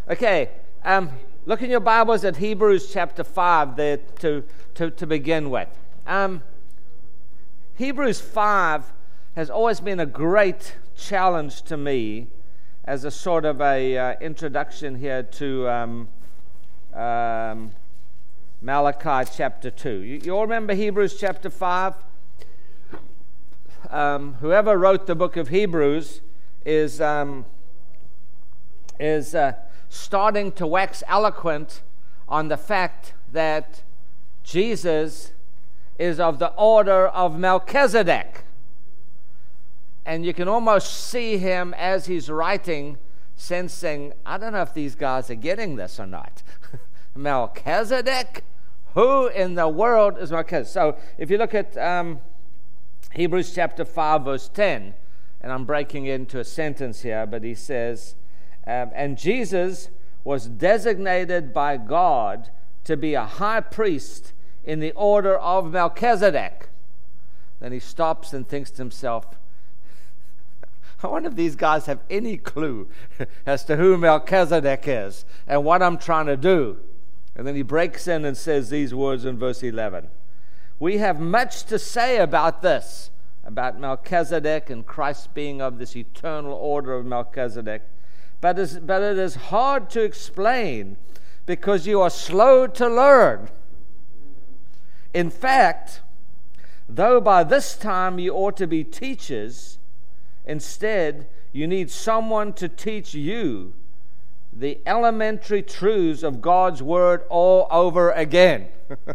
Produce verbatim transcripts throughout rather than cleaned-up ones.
Okay, um, look in your Bibles at Hebrews chapter five there to, to, to begin with. Um, Hebrews five has always been a great challenge to me as a sort of a uh, introduction here to um, um, Malachi chapter two. You, you all remember Hebrews chapter five? Um, whoever wrote the book of Hebrews is um, is uh, starting to wax eloquent on the fact that Jesus is of the order of Melchizedek. And you can almost see him as he's writing, sensing, I don't know if these guys are getting this or not. Melchizedek? Who in the world is Melchizedek? So if you look at um, Hebrews chapter five, verse ten, and I'm breaking into a sentence here, but he says, um, and Jesus was designated by God to be a high priest in the order of Melchizedek. Then he stops and thinks to himself, I wonder if these guys have any clue as to who Melchizedek is and what I'm trying to do. And then he breaks in and says these words in verse eleven. We have much to say about this, about Melchizedek and Christ being of this eternal order of Melchizedek. But, is, but it is hard to explain because you are slow to learn. In fact, though by this time you ought to be teachers, instead you need someone to teach you the elementary truths of God's Word all over again.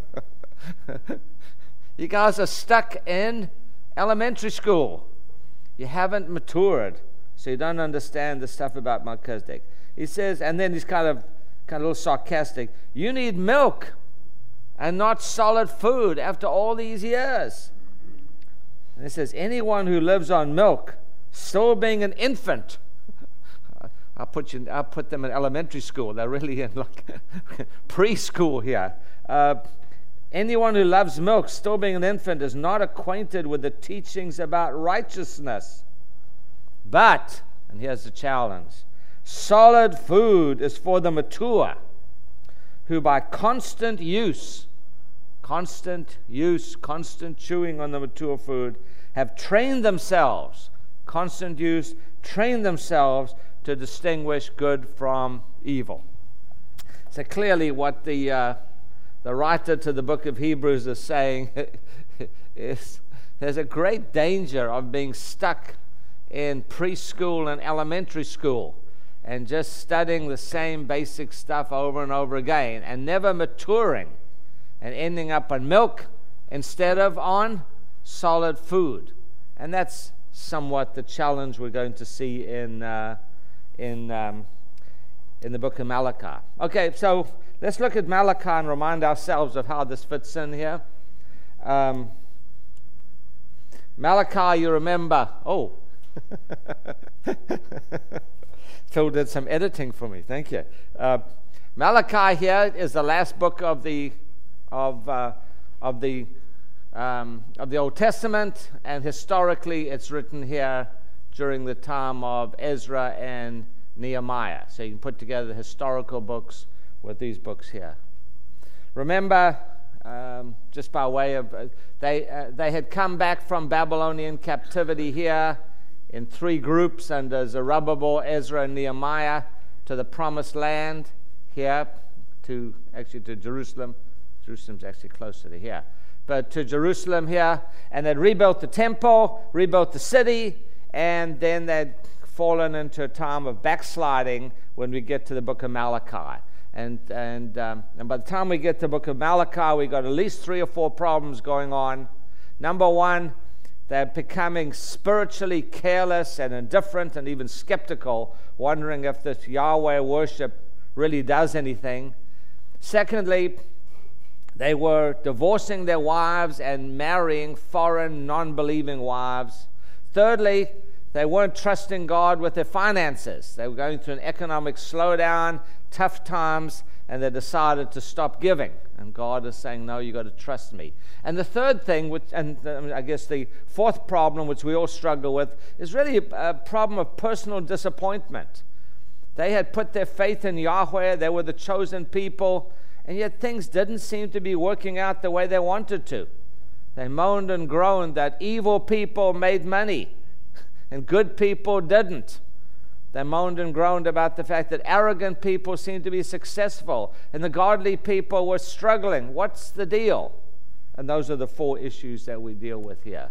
You guys are stuck in elementary school. You haven't matured, so you don't understand the stuff about Melchizedek. He says, and then he's kind of, kind of a little sarcastic, you need milk and not solid food after all these years. And he says, anyone who lives on milk, still being an infant, I'll put you, I'll put them in elementary school. They're really in like preschool here. Uh, anyone who loves milk, still being an infant, is not acquainted with the teachings about righteousness. But, and here's the challenge, solid food is for the mature, who by constant use, constant use, constant chewing on the mature food, have trained themselves, constant use, trained themselves to distinguish good from evil. So clearly what the uh, the writer to the book of Hebrews is saying is there's a great danger of being stuck in preschool and elementary school and just studying the same basic stuff over and over again and never maturing and ending up on milk instead of on solid food. And that's somewhat the challenge we're going to see in uh, in um, in the book of Malachi. Okay, so let's look at Malachi and remind ourselves of how this fits in here. Um, Malachi, you remember? Oh, Phil did some editing for me. Thank you. Uh, Malachi here is the last book of the of uh, of the um, of the Old Testament, and historically, it's written here during the time of Ezra and Nehemiah. So you can put together the historical books with these books here. Remember, um, just by way of uh, they uh, they had come back from Babylonian captivity here in three groups under Zerubbabel, Ezra, and Nehemiah to the Promised Land here, to actually to Jerusalem. Jerusalem's actually closer to here, but to Jerusalem here, and they'd rebuilt the temple, rebuilt the city, and then they'd fallen into a time of backsliding when we get to the book of Malachi. And and um, and by the time we get to the book of Malachi, we got at least three or four problems going on. Number one, they're becoming spiritually careless and indifferent and even skeptical, wondering if this Yahweh worship really does anything. Secondly, they were divorcing their wives and marrying foreign, non-believing wives. Thirdly, they weren't trusting God with their finances. They were going through an economic slowdown, tough times, and they decided to stop giving. And God is saying, no, you've got to trust me. And the third thing, which, and I guess the fourth problem, which we all struggle with, is really a, a problem of personal disappointment. They had put their faith in Yahweh. They were the chosen people. And yet things didn't seem to be working out the way they wanted to. They moaned and groaned that evil people made money and good people didn't. They moaned and groaned about the fact that arrogant people seemed to be successful and the godly people were struggling. What's the deal? And those are the four issues that we deal with here.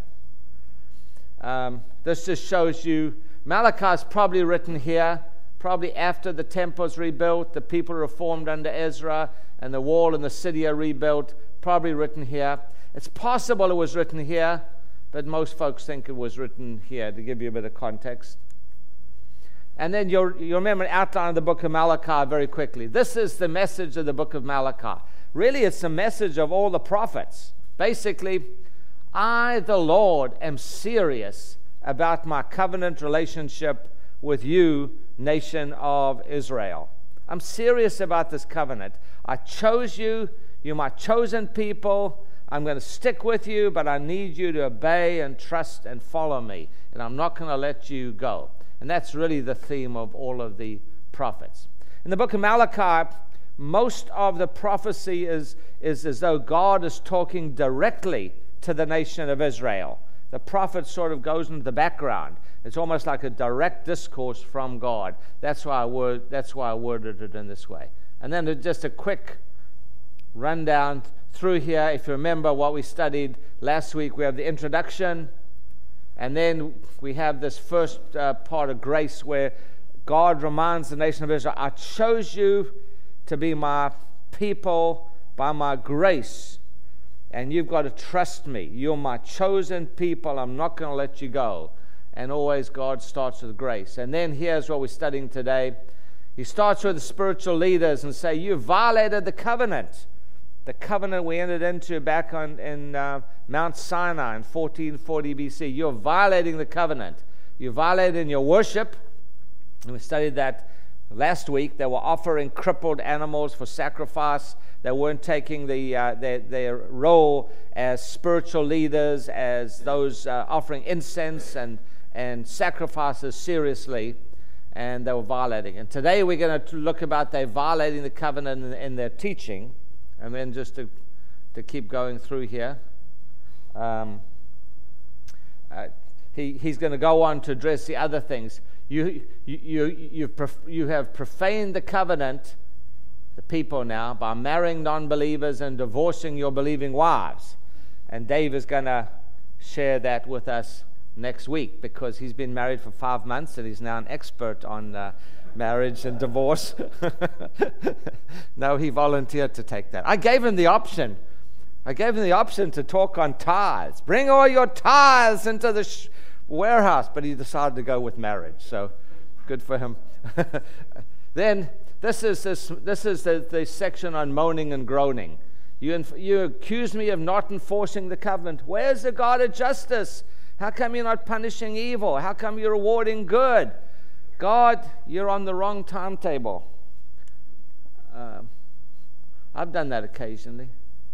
Um, this just shows you, Malachi is probably written here, probably after the temple's rebuilt, the people reformed under Ezra, and the wall and the city are rebuilt, probably written here. It's possible it was written here, but most folks think it was written here, to give you a bit of context. And then you'll, you'll remember an outline of the book of Malachi very quickly. This is the message of the book of Malachi. Really, it's the message of all the prophets. Basically, I, the Lord, am serious about my covenant relationship with you, nation of Israel. I'm serious about this covenant. I chose you. You're my chosen people. I'm going to stick with you, but I need you to obey and trust and follow me. And I'm not going to let you go. And that's really the theme of all of the prophets. In the book of Malachi, most of the prophecy is, is as though God is talking directly to the nation of Israel. The prophet sort of goes into the background. It's almost like a direct discourse from God. That's why I word, that's why I worded it in this way. And then just a quick rundown through here. If you remember what we studied last week, we have the introduction, and then we have this first uh, part of grace where God reminds the nation of Israel, I chose you to be my people by my grace, and you've got to trust me. You're my chosen people. I'm not going to let you go. And always God starts with grace. And then here's what we're studying today. He starts with the spiritual leaders and say, you violated the covenant. The covenant we entered into back on in uh, Mount Sinai in fourteen forty B C. You're violating the covenant. You violated in your worship. And we studied that last week. They were offering crippled animals for sacrifice. They weren't taking the uh, their, their role as spiritual leaders, as those uh, offering incense and, and sacrifices seriously, and they were violating. And today we're going to look about they violating the covenant in, in their teaching. And then just to, to keep going through here, um, uh, he, he's going to go on to address the other things. You, you, you, you've prof- you have profaned the covenant, the people now, by marrying non-believers and divorcing your believing wives. And Dave is going to share that with us next week because he's been married for five months and he's now an expert on uh, marriage and divorce. No, he volunteered to take that. I gave him the option. I gave him the option to talk on tithes. Bring all your tithes into the sh- warehouse, but he decided to go with marriage. So, good for him. Then this is this this is the, the section on moaning and groaning. You inf- you accuse me of not enforcing the covenant. Where's the God of justice? How come you're not punishing evil? How come you're rewarding good? God, you're on the wrong timetable. Uh, I've done that occasionally.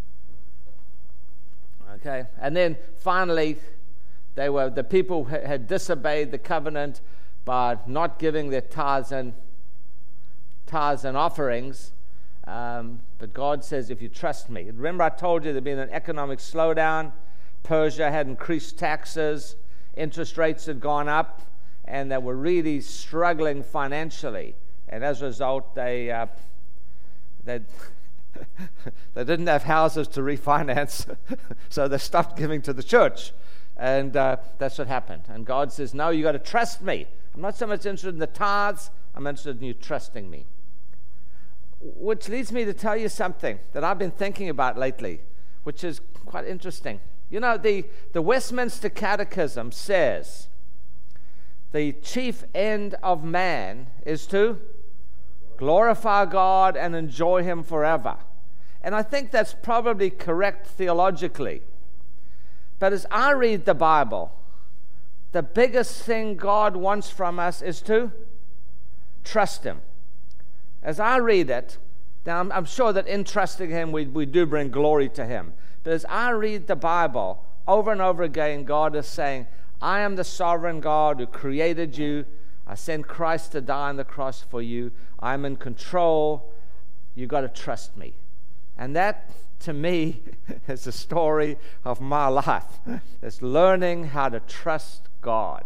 Okay, and then finally, they were the people had disobeyed the covenant by not giving their tithes and tithes and offerings. Um, but God says, if you trust me. Remember, I told you there'd been an economic slowdown. Persia had increased taxes. Interest rates had gone up. And they were really struggling financially. And as a result, they uh, they, they didn't have houses to refinance. So they stopped giving to the church. And uh, that's what happened. And God says, no, you got to trust me. I'm not so much interested in the tithes. I'm interested in you trusting me. Which leads me to tell you something that I've been thinking about lately, which is quite interesting. You know, the, the Westminster Catechism says the chief end of man is to glorify God and enjoy Him forever. And I think that's probably correct theologically. But as I read the Bible, the biggest thing God wants from us is to trust Him. As I read it, now I'm, I'm sure that in trusting Him, we, we do bring glory to Him. But as I read the Bible, over and over again, God is saying, I am the sovereign God who created you. I sent Christ to die on the cross for you. I'm in control. You've got to trust me. And that, to me, is the story of my life. It's learning how to trust God.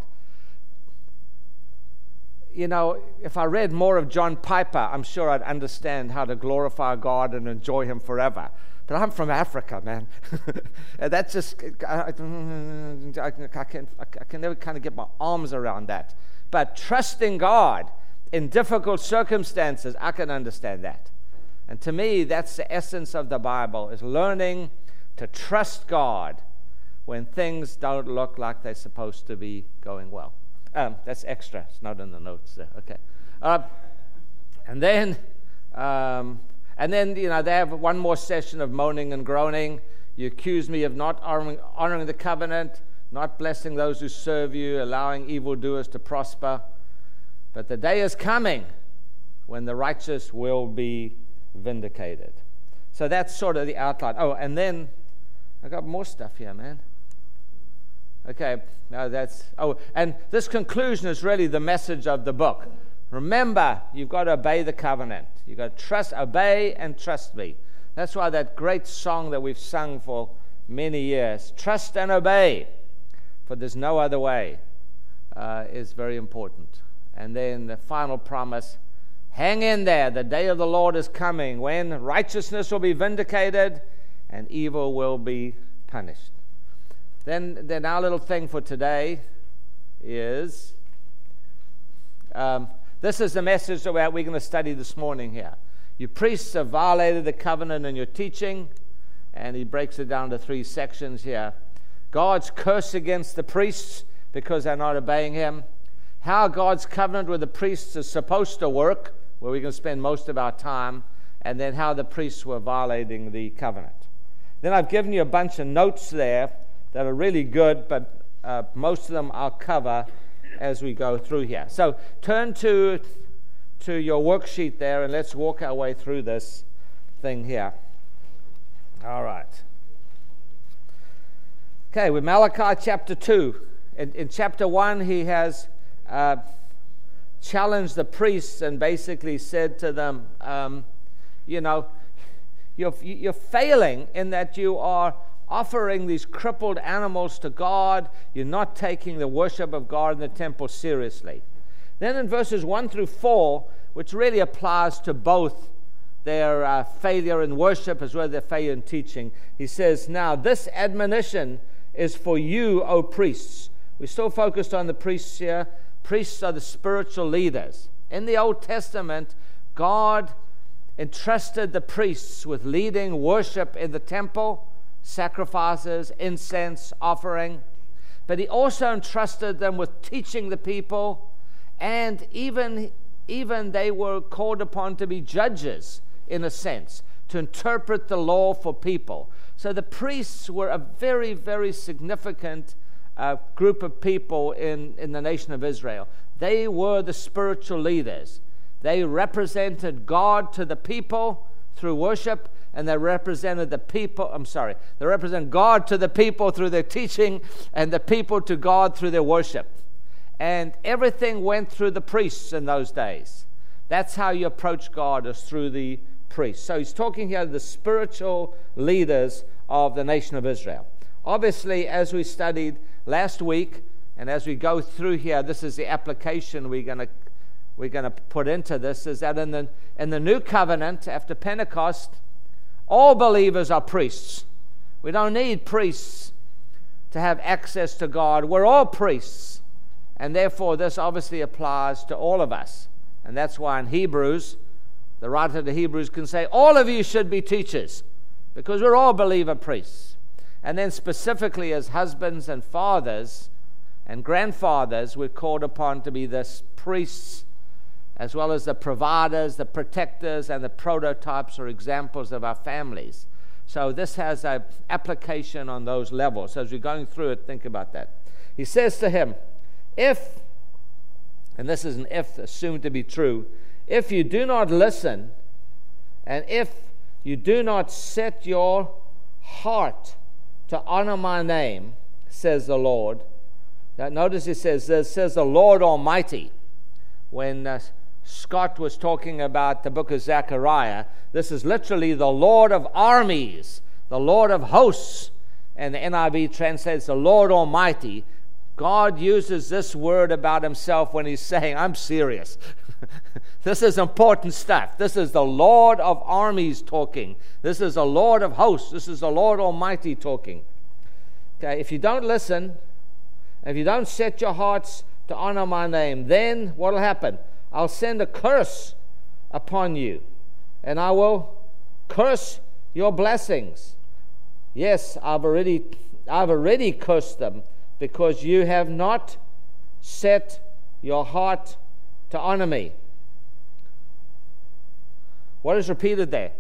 You know, if I read more of John Piper, I'm sure I'd understand how to glorify God and enjoy Him forever. But I'm from Africa, man. That's just, I, I, I, can, I can never kind of get my arms around that. But trusting God in difficult circumstances, I can understand that. And to me, that's the essence of the Bible, is learning to trust God when things don't look like they're supposed to be going well. Um, that's extra. It's not in the notes there. Okay. Uh, and then, um, and then, you know, they have one more session of moaning and groaning. You accuse me of not honoring, honoring the covenant, not blessing those who serve you, allowing evildoers to prosper. But the day is coming when the righteous will be vindicated. So that's sort of the outline. Oh, and then I got more stuff here, man. Okay, now that's, oh, and this conclusion is really the message of the book. Remember, you've got to obey the covenant. You've got to trust, obey and trust me. That's why that great song that we've sung for many years, trust and obey, for there's no other way, uh, is very important. And then the final promise, hang in there, the day of the Lord is coming, when righteousness will be vindicated and evil will be punished. Then, then our little thing for today is, um, this is the message that we're going to study this morning here. You priests have violated the covenant in your teaching, and he breaks it down to three sections here. God's curse against the priests because they're not obeying him. How God's covenant with the priests is supposed to work, where we're going to spend most of our time, and then how the priests were violating the covenant. Then I've given you a bunch of notes there that are really good, but uh, most of them I'll cover as we go through here. So turn to, to your worksheet there, and let's walk our way through this thing here. All right. Okay, with Malachi chapter two. In, in chapter one, he has uh, challenged the priests and basically said to them, um, you know, you're, you're failing in that you are offering these crippled animals to God. You're not taking the worship of God in the temple seriously. Then in verses one through four, which really applies to both their uh, failure in worship as well as their failure in teaching, he says, now this admonition is for you, O priests. We're still focused on the priests here. Priests are the spiritual leaders. In the Old Testament, God entrusted the priests with leading worship in the temple, sacrifices, incense, offering. But he also entrusted them with teaching the people, and even, even they were called upon to be judges, in a sense, to interpret the law for people. So the priests were a very, very significant uh, group of people in, in the nation of Israel. They were the spiritual leaders. They represented God to the people through worship, and they represented the people, I'm sorry, they represent God to the people through their teaching, and the people to God through their worship. And everything went through the priests in those days. That's how you approach God, is through the priests. So he's talking here to the spiritual leaders of the nation of Israel. Obviously, as we studied last week, and as we go through here, this is the application we're going to we're going to put into this, is that in the in the new covenant after Pentecost, all believers are priests. We don't need priests to have access to God. We're all priests. And therefore, this obviously applies to all of us. And that's why in Hebrews, the writer of the Hebrews can say, all of you should be teachers, because we're all believer priests. And then specifically as husbands and fathers and grandfathers, we're called upon to be the priests, as well as the providers, the protectors, and the prototypes or examples of our families. So this has an application on those levels. So as we're going through it, think about that. He says to him, if, and this is an if assumed to be true, if you do not listen, and if you do not set your heart to honor my name, says the Lord. Now notice he says, this says the Lord Almighty. when uh, Scott was talking about the book of Zechariah. This is literally the Lord of armies, the Lord of hosts, and the N I V translates the Lord Almighty. God uses this word about himself when he's saying, I'm serious. This is important stuff. This is the Lord of armies talking. This is the Lord of hosts. This is the Lord Almighty talking. Okay, if you don't listen, if you don't set your hearts to honor my name, then what will happen? I'll send a curse upon you, and I will curse your blessings. Yes, I've already, I've already cursed them, because you have not set your heart to honor me. What is repeated there?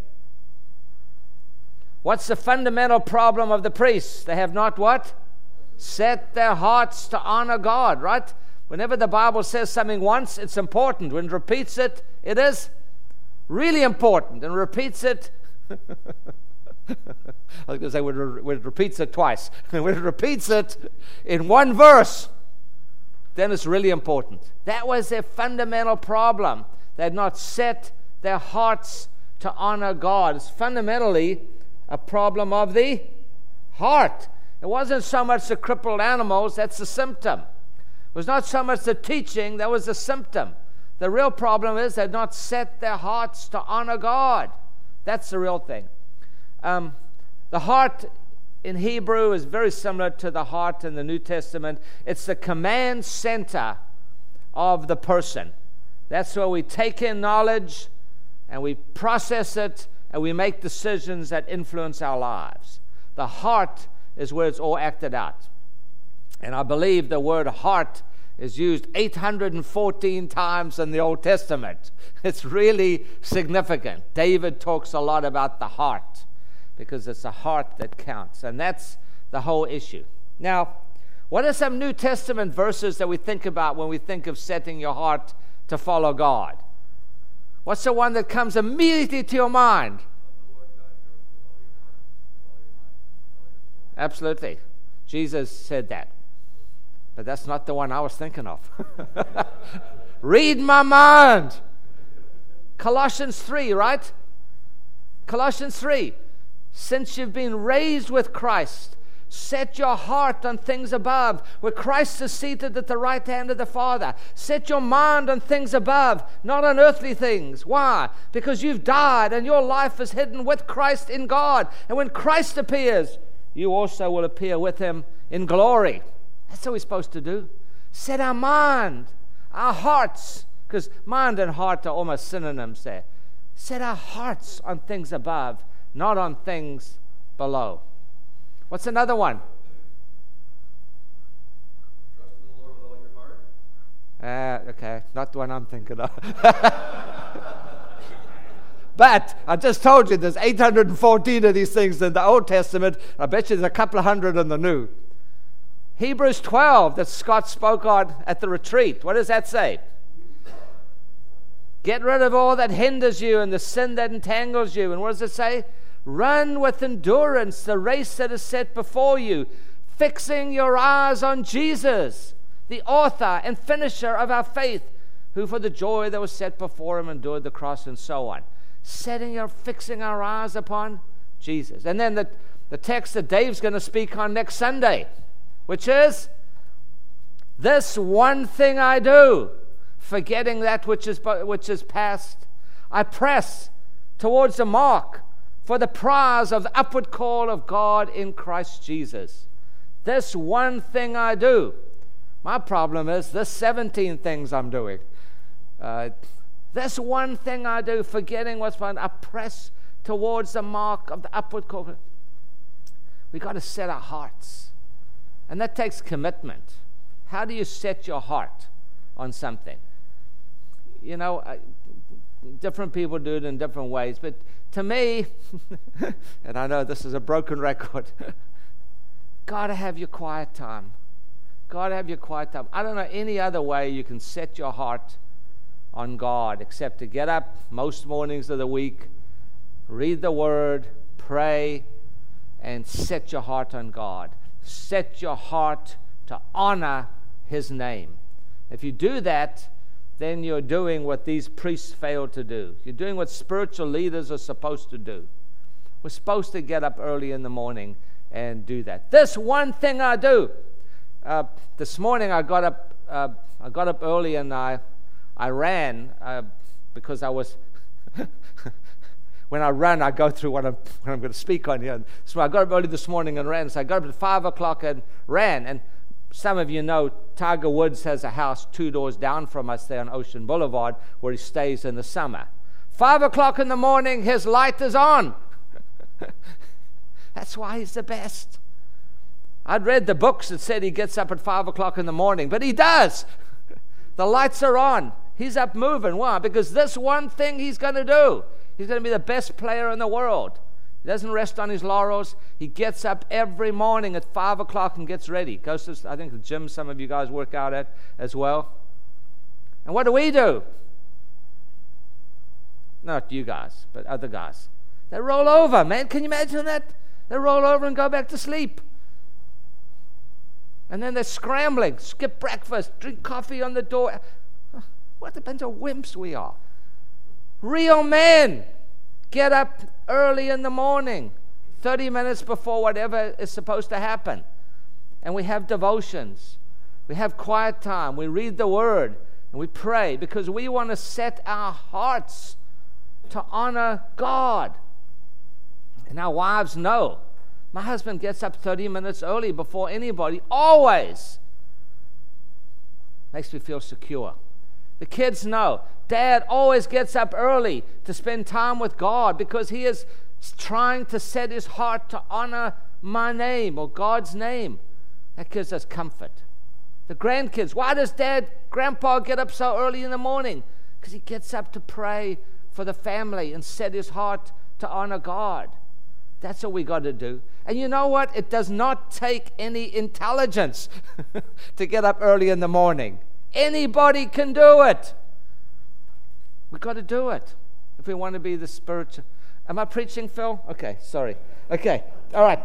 What's the fundamental problem of the priests? They have not what? Set their hearts to honor God, right? Whenever the Bible says something once, it's important. When it repeats it, it is really important. And repeats it, I was going to say when it, when it repeats it twice. When it repeats it in one verse, then it's really important. That was their fundamental problem. They had not set their hearts to honor God. It's fundamentally a problem of the heart. It wasn't so much the crippled animals, that's the symptom. It was not so much the teaching, that was the symptom. The real problem is they had not set their hearts to honor God. That's the real thing. Um, the heart in Hebrew is very similar to the heart in the New Testament. It's the command center of the person. That's where we take in knowledge and we process it and we make decisions that influence our lives. The heart is where it's all acted out. And I believe the word heart is used eight hundred fourteen times in the Old Testament. It's really significant. David talks a lot about the heart because it's the heart that counts. And that's the whole issue. Now, what are some New Testament verses that we think about when we think of setting your heart to follow God? What's the one that comes immediately to your mind? Absolutely. Jesus said that. But that's not the one I was thinking of. Read my mind. Colossians three, right? Colossians three. Since you've been raised with Christ, set your heart on things above, where Christ is seated at the right hand of the Father. Set your mind on things above, not on earthly things. Why? Because you've died and your life is hidden with Christ in God. And when Christ appears, you also will appear with him in glory. That's what we're supposed to do. Set our mind, our hearts, because mind and heart are almost synonyms there. Set our hearts on things above, not on things below. What's another one? Trust in the Lord with all your heart. Uh, okay, not the one I'm thinking of. But I just told you there's eight hundred fourteen of these things in the Old Testament. I bet you there's a couple of hundred in the New. Hebrews twelve that Scott spoke on at the retreat. What does that say? Get rid of all that hinders you and the sin that entangles you. And what does it say? Run with endurance the race that is set before you, fixing your eyes on Jesus, the author and finisher of our faith, who for the joy that was set before him endured the cross, and so on. Setting or fixing our eyes upon Jesus. And then the, the text that Dave's going to speak on next Sunday, which is, this one thing I do, forgetting that which is which is past, I press towards the mark for the prize of the upward call of God in Christ Jesus. This one thing I do. My problem is this seventeen things I'm doing. Uh, this one thing I do, forgetting what's fun, I press towards the mark of the upward call. We've got to set our hearts. And that takes commitment. How do you set your heart on something? You know, I, different people do it in different ways. But to me, and I know this is a broken record, got to have your quiet time. Got to have your quiet time. I don't know any other way you can set your heart on God except to get up most mornings of the week, read the Word, pray, and set your heart on God. Set your heart to honor His name. If you do that, then you're doing what these priests failed to do. You're doing what spiritual leaders are supposed to do. We're supposed to get up early in the morning and do that. This one thing I do. Uh, this morning I got up. Uh, I got up early and I, I ran uh, because I was. When I run, I go through what I'm, what I'm going to speak on here. So I got up early this morning and ran. So I got up at five o'clock and ran. And some of you know Tiger Woods has a house two doors down from us there on Ocean Boulevard where he stays in the summer. Five o'clock in the morning, his light is on. That's why he's the best. I'd read the books that said he gets up at five o'clock in the morning, but he does. The lights are on. He's up moving. Why? Because this one thing he's going to do. He's going to be the best player in the world. He doesn't rest on his laurels. He gets up every morning at five o'clock and gets ready. Goes to, I think, the gym some of you guys work out at as well. And what do we do? Not you guys, but other guys. They roll over, man. Can you imagine that? They roll over and go back to sleep. And then they're scrambling, skip breakfast, drink coffee on the door. What a bunch of wimps we are. Real men get up early in the morning, thirty minutes before whatever is supposed to happen. And we have devotions. We have quiet time. We read the Word. And we pray because we want to set our hearts to honor God. And our wives know. My husband gets up thirty minutes early before anybody, always. Makes me feel secure. The kids know. Dad always gets up early to spend time with God because he is trying to set his heart to honor my name or God's name. That gives us comfort. The grandkids, why does Dad, Grandpa get up so early in the morning? Because he gets up to pray for the family and set his heart to honor God. That's what we got to do. And you know what? It does not take any intelligence to get up early in the morning. Anybody can do it. We've got to do it if we want to be the spiritual. Am I preaching, Phil? Okay, sorry. Okay, all right.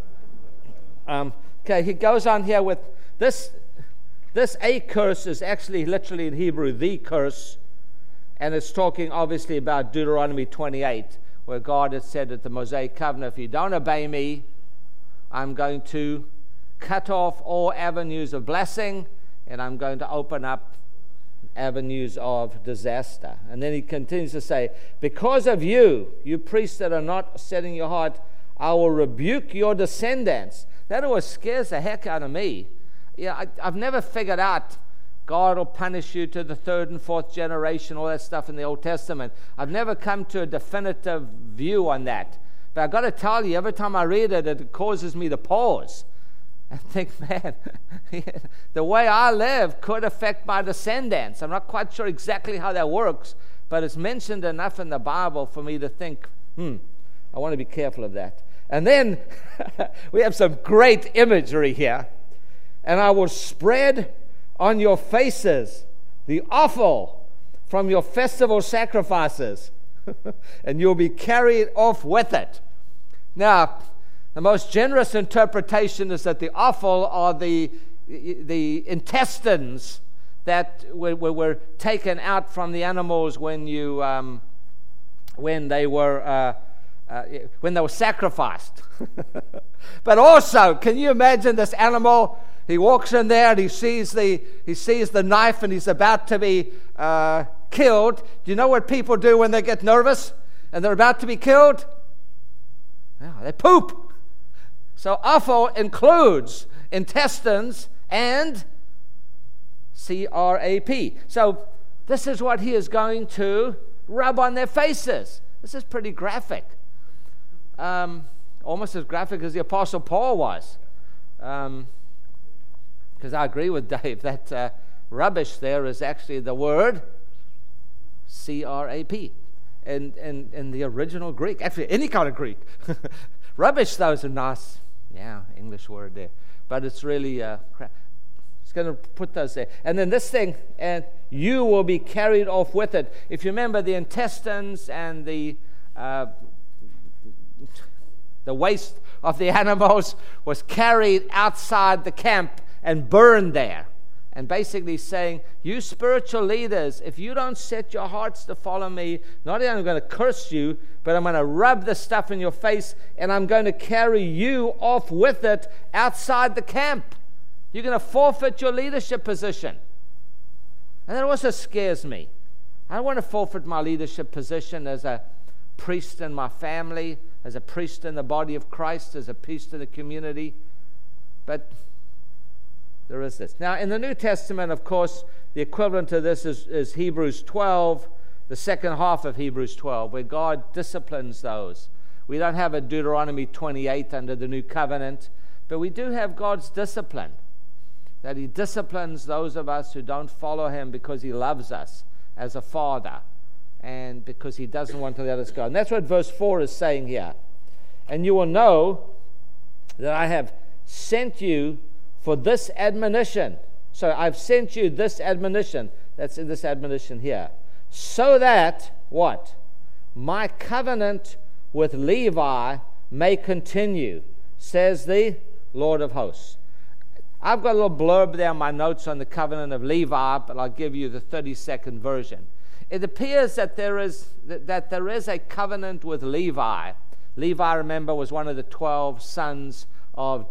Um, okay, he goes on here with this. This a curse is actually literally in Hebrew, the curse. And it's talking obviously about Deuteronomy twenty-eight, where God had said at the Mosaic covenant, if you don't obey me, I'm going to cut off all avenues of blessing, and I'm going to open up avenues of disaster. And then he continues to say, because of you, you priests that are not setting your heart, I will rebuke your descendants. That always scares the heck out of me. Yeah, I, I've never figured out God will punish you to the third and fourth generation, all that stuff in the Old Testament. I've never come to a definitive view on that. But I've got to tell you, every time I read it, it causes me to pause and think, man, the way I live could affect my descendants. I'm not quite sure exactly how that works, but it's mentioned enough in the Bible for me to think, hmm, I want to be careful of that. And then we have some great imagery here. And I will spread on your faces the offal from your festival sacrifices, and you'll be carried off with it. Now, the most generous interpretation is that the offal are the, the intestines that were, were taken out from the animals when you um, when they were uh, uh, when they were sacrificed. But also, can you imagine this animal? He walks in there and he sees the he sees the knife and he's about to be uh, killed. Do you know what people do when they get nervous and they're about to be killed? Yeah, they poop. So offal includes intestines and C R A P. So this is what he is going to rub on their faces. This is pretty graphic. Um, almost as graphic as the Apostle Paul was. Um, Because I agree with Dave that uh, rubbish there is actually the word C R A P in, in, in the original Greek. Actually, any kind of Greek. Rubbish, though, is a nice, yeah, English word there. But it's really, uh, crap. It's going to put those there. And then this thing, and you will be carried off with it. If you remember, the intestines and the uh, the waste of the animals was carried outside the camp and burned there. And basically saying, you spiritual leaders, if you don't set your hearts to follow me, not only am I going to curse you, but I'm going to rub the stuff in your face, and I'm going to carry you off with it outside the camp. You're going to forfeit your leadership position. And that also scares me. I don't want to forfeit my leadership position as a priest in my family, as a priest in the body of Christ, as a priest in the community. But there is this. Now, in the New Testament, of course, the equivalent to this is, is Hebrews twelve, the second half of Hebrews twelve, where God disciplines those. We don't have a Deuteronomy twenty-eight under the New Covenant, but we do have God's discipline, that He disciplines those of us who don't follow Him because He loves us as a father and because He doesn't want to let us go. And that's what verse four is saying here. And you will know that I have sent you for this admonition. So I've sent you this admonition. That's in this admonition here. So that, what? My covenant with Levi may continue, says the Lord of hosts. I've got a little blurb there on my notes on the covenant of Levi, but I'll give you the thirty-second version. It appears that there is that, that there is a covenant with Levi. Levi, remember, was one of the twelve sons of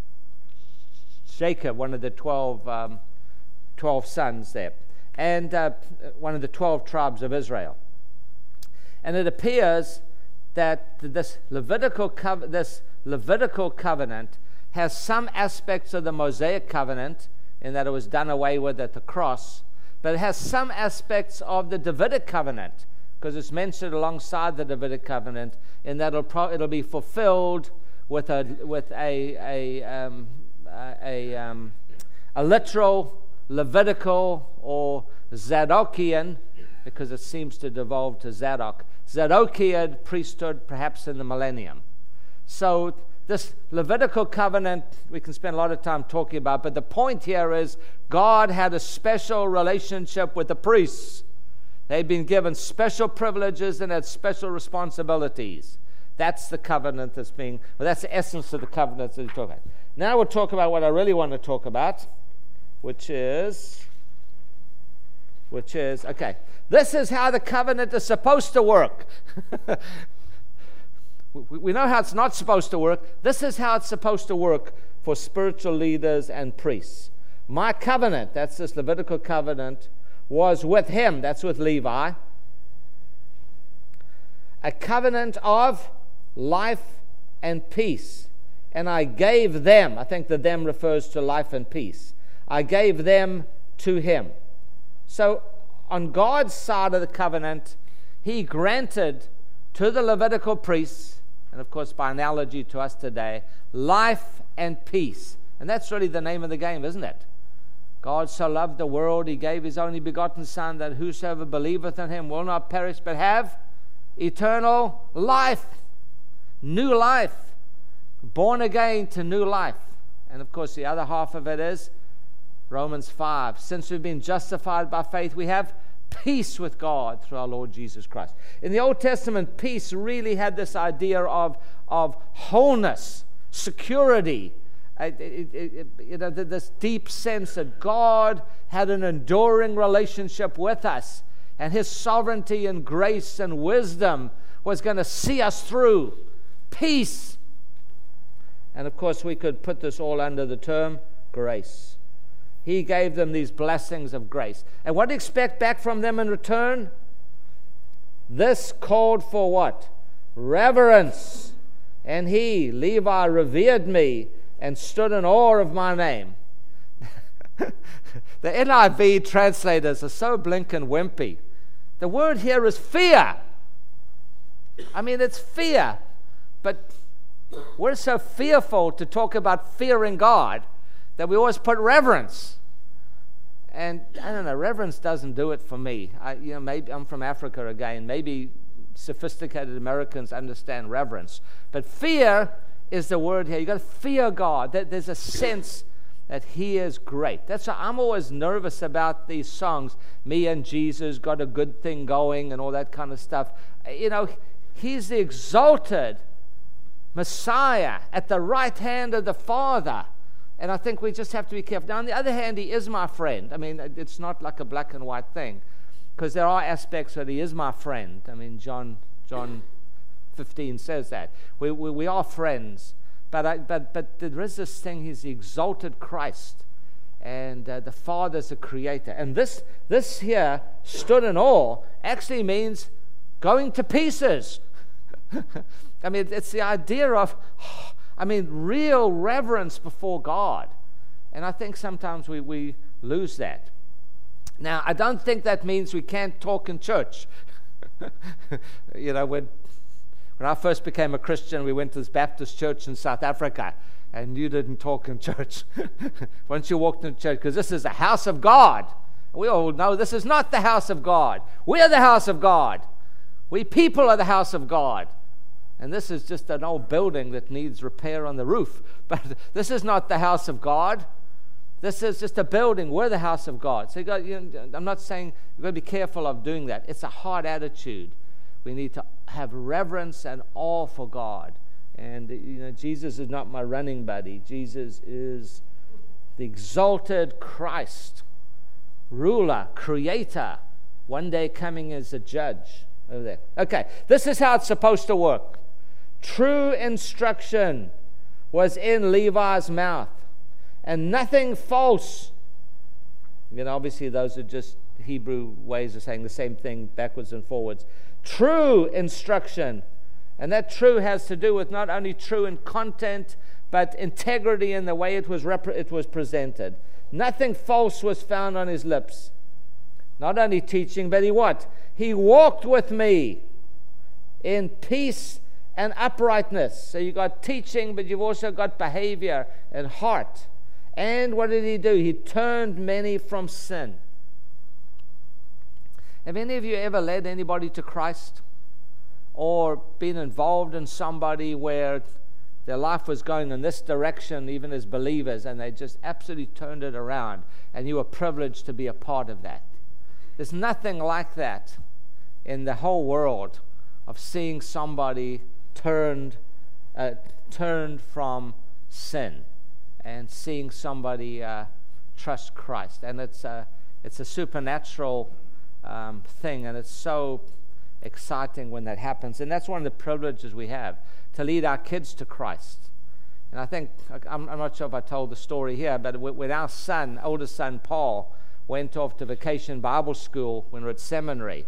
Jacob, one of the twelve, um, twelve sons there, and uh, one of the twelve tribes of Israel. And it appears that this Levitical co- this Levitical covenant has some aspects of the Mosaic covenant in that it was done away with at the cross, but it has some aspects of the Davidic covenant because it's mentioned alongside the Davidic covenant in that it'll, pro- it'll be fulfilled with a with a a um, a, um, a literal Levitical or Zadokian, because it seems to devolve to Zadok, Zadokian priesthood perhaps in the millennium. So this Levitical covenant we can spend a lot of time talking about, but the point here is God had a special relationship with the priests. They'd been given special privileges and had special responsibilities. That's the covenant that's being, well, that's the essence of the covenant that he's talking about. Now we'll talk about what I really want to talk about, which is, which is, okay, this is how the covenant is supposed to work. We know how it's not supposed to work. This is how it's supposed to work for spiritual leaders and priests. My covenant, that's this Levitical covenant, was with him, that's with Levi, a covenant of life and peace. And I gave them, I think the them refers to life and peace. I gave them to him. So on God's side of the covenant, he granted to the Levitical priests, and of course by analogy to us today, life and peace. And that's really the name of the game, isn't it? God so loved the world, he gave his only begotten Son, that whosoever believeth in him will not perish, but have eternal life. New life. Born again to new life. And of course the other half of it is Romans five. Since we've been justified by faith, we have peace with God through our Lord Jesus Christ. In the Old Testament, peace really had this idea of, of wholeness, security, uh, it, it, it, you know, this deep sense that God had an enduring relationship with us, and his sovereignty and grace and wisdom was going to see us through. Peace. And of course we could put this all under the term grace. He gave them these blessings of grace. And what do you expect back from them in return? This called for what? Reverence. And he, Levi, revered me and stood in awe of my name. The N I V translators are so blink and wimpy. The word here is fear. I mean, it's fear. But we're so fearful to talk about fearing God that we always put reverence. And I don't know, reverence doesn't do it for me. I, you know, maybe I'm from Africa again. Maybe sophisticated Americans understand reverence. But fear is the word here. You've got to fear God. There's a sense that he is great. That's why I'm always nervous about these songs. Me and Jesus got a good thing going and all that kind of stuff. You know, he's the exalted Messiah at the right hand of the Father. And I think we just have to be careful. Now, on the other hand, he is my friend. I mean, it's not like a black and white thing, because there are aspects that he is my friend. I mean, John John fifteen says that. We we, we are friends. But, I, but, but there is this thing, he's the exalted Christ. And uh, the Father's the creator. And this, this here, stood in awe, actually means going to pieces. I mean, it's the idea of, I mean, real reverence before God. And I think sometimes we, we lose that. Now, I don't think that means we can't talk in church. You know, when, when I first became a Christian, we went to this Baptist church in South Africa, and you didn't talk in church. Once you walked into church, because this is the house of God. We all know this is not the house of God. We are the house of God. We people are the house of God. And this is just an old building that needs repair on the roof. But this is not the house of God. This is just a building. We're the house of God. So you got, you know, I'm not saying you've got to be careful of doing that. It's a hard attitude. We need to have reverence and awe for God. And you know, Jesus is not my running buddy. Jesus is the exalted Christ, ruler, creator, one day coming as a judge over there. Okay, this is how it's supposed to work. True instruction was in Levi's mouth, and nothing false. You know, obviously those are just Hebrew ways of saying the same thing backwards and forwards. True instruction. And that true has to do with not only true in content, but integrity in the way it was rep- it was presented. Nothing false was found on his lips. Not only teaching, but he what? He walked with me in peace and uprightness. So you got teaching, but you've also got behavior and heart. And what did he do? He turned many from sin. Have any of you ever led anybody to Christ? Or been involved in somebody where their life was going in this direction, even as believers, and they just absolutely turned it around, and you were privileged to be a part of that? There's nothing like that in the whole world, of seeing somebody turned uh, turned from sin and seeing somebody uh, trust Christ. And it's a, it's a supernatural um, thing, and it's so exciting when that happens. And that's one of the privileges we have, to lead our kids to Christ. And I think, I'm, I'm not sure if I told the story here, but when our son, oldest son Paul, went off to vacation Bible school when we were at seminary,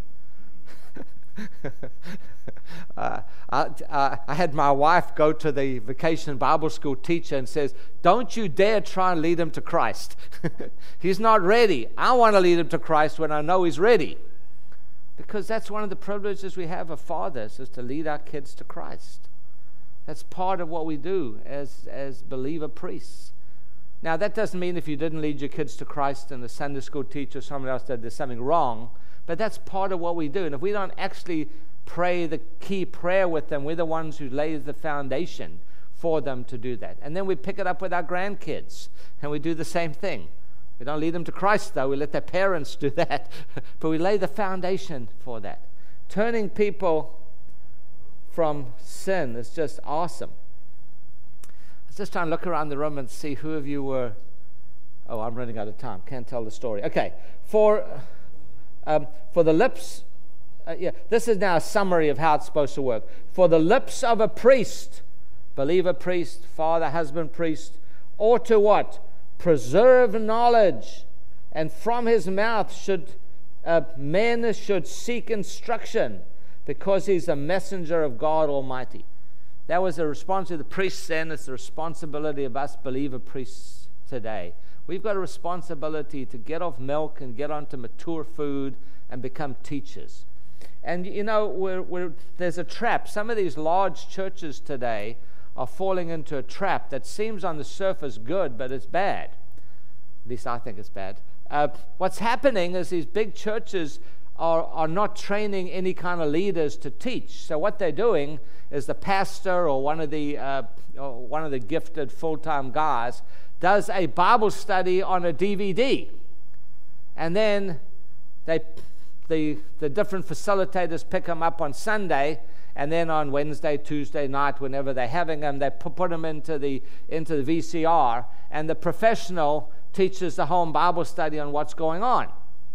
uh, I, uh, I had my wife go to the vacation Bible school teacher and says, don't you dare try and lead him to Christ. He's not ready. I want to lead him to Christ when I know he's ready. Because that's one of the privileges we have of fathers, is to lead our kids to Christ. That's part of what we do as, as believer priests. Now, that doesn't mean if you didn't lead your kids to Christ and the Sunday school teacher or someone else did, there's something wrong. But that's part of what we do. And if we don't actually pray the key prayer with them, we're the ones who lay the foundation for them to do that. And then we pick it up with our grandkids, and we do the same thing. We don't lead them to Christ, though. We let their parents do that. But we lay the foundation for that. Turning people from sin is just awesome. I was just trying to look around the room and see who of you were... Oh, I'm running out of time. Can't tell the story. Okay. For... Um, for the lips, uh, yeah, this is now a summary of how it's supposed to work. For the lips of a priest, believer priest, father, husband priest, ought to what? Preserve knowledge, and from his mouth should uh, men should seek instruction, because he's a messenger of God Almighty. That was the response of the priests then. It's the responsibility of us believer priests today. We've got a responsibility to get off milk and get onto mature food and become teachers. And, you know, we're, we're, there's a trap. Some of these large churches today are falling into a trap that seems on the surface good, but it's bad. At least I think it's bad. Uh, what's happening is these big churches are, are not training any kind of leaders to teach. So what they're doing is the pastor or one of the, uh, or one of the gifted full-time guys does a Bible study on a D V D, and then they, the the different facilitators pick them up on Sunday, And then on Wednesday, Tuesday night, whenever they're having them, they put, put them into the, into the V C R, and the professional teaches the home Bible study on what's going on.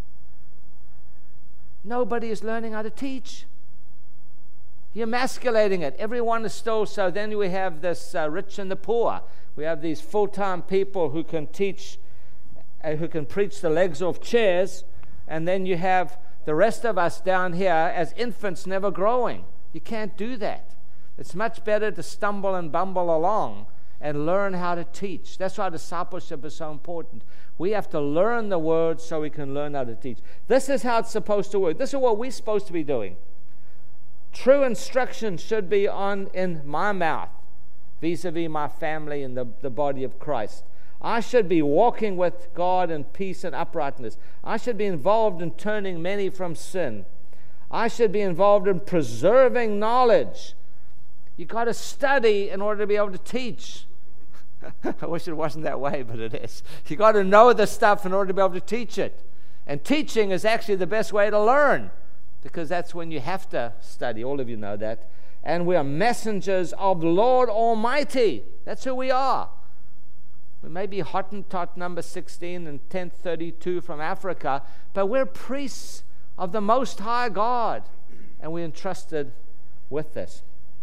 Nobody is learning how to teach. You're emasculating it. Everyone is still, so then we have this uh, rich and the poor. We have these full-time people who can teach, uh, who can preach the legs off chairs, and then you have the rest of us down here as infants never growing. You can't do that. It's much better to stumble and bumble along and learn how to teach. That's why discipleship is so important. We have to learn the word so we can learn how to teach. This is how it's supposed to work. This is what we're supposed to be doing. True instruction should be on in my mouth, vis-a-vis my family and the, the body of Christ. I should be walking with God in peace and uprightness. I should be involved in turning many from sin. I should be involved in preserving knowledge. You've got to study in order to be able to teach. I wish it wasn't that way, but it is. You've got to know the stuff in order to be able to teach it. And teaching is actually the best way to learn, because that's when you have to study. All of you know that. And we are messengers of the Lord Almighty. That's who we are. We may be Hottentot number sixteen and ten thirty-two from Africa, but we're priests of the Most High God, and we're entrusted with this.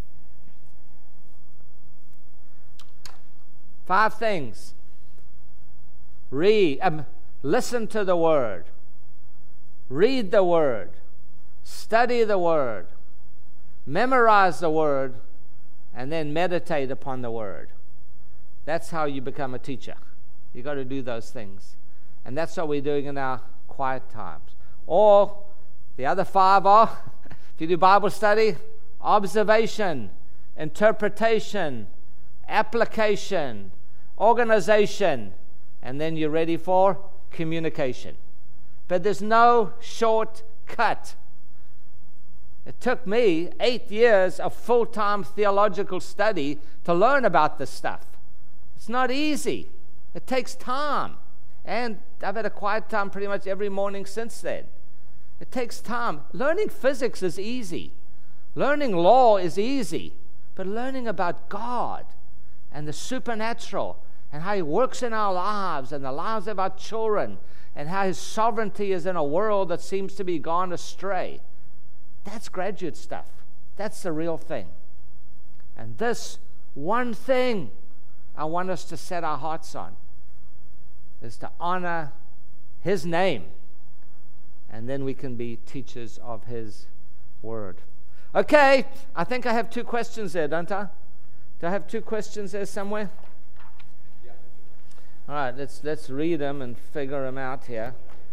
Five things. Read, um, listen to the Word. Read the Word. Study the Word. Memorize the Word. And then meditate upon the Word. That's how you become a teacher. You've got to do those things. And that's what we're doing in our quiet times. Or the other five are, if you do Bible study, observation, interpretation, application, organization, and then you're ready for communication. But there's no shortcut. It took me eight years of full-time theological study to learn about this stuff. It's not easy. It takes time. And I've had a quiet time pretty much every morning since then. It takes time. Learning physics is easy. Learning law is easy. But learning about God and the supernatural and how He works in our lives and the lives of our children and how His sovereignty is in a world that seems to be gone astray, that's graduate stuff. That's the real thing. And this one thing I want us to set our hearts on is to honor His name, and then we can be teachers of His Word. Okay, I think I have two questions there, don't I? Do I have two questions there somewhere? Yeah. All right, let's let's read them and figure them out here.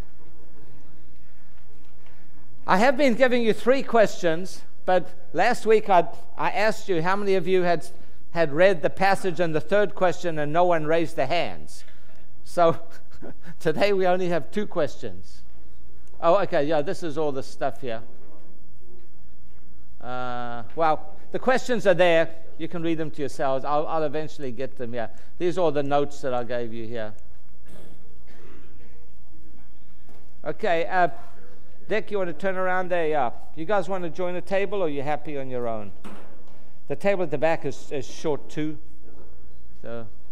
I have been giving you three questions, but last week I I asked you how many of you had had read the passage and the third question, and no one raised their hands. So today we only have two questions. Oh, okay, yeah, this is all the stuff here. Uh, well, the questions are there. You can read them to yourselves. I'll, I'll eventually get them here. These are all the notes that I gave you here. Okay, uh, Dick, you want to turn around there? Yeah. You guys want to join the table, or are you happy on your own? The table at the back is, is short too. So